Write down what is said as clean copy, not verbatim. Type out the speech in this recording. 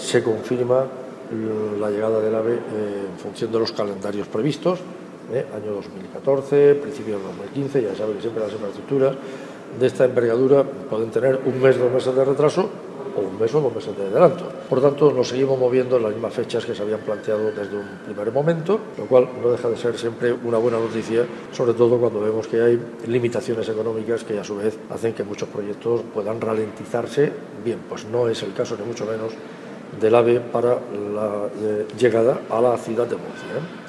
se confirma la llegada del AVE en función de los calendarios previstos, año 2014, principio del 2015. Ya saben que siempre las infraestructuras de esta envergadura pueden tener un mes, 2 meses de retraso o un mes o 2 meses de adelanto. Por tanto, nos seguimos moviendo en las mismas fechas que se habían planteado desde un primer momento, lo cual no deja de ser siempre una buena noticia, sobre todo cuando vemos que hay limitaciones económicas que a su vez hacen que muchos proyectos puedan ralentizarse. Bien, pues no es el caso ni mucho menos del AVE para la llegada a la ciudad de Murcia.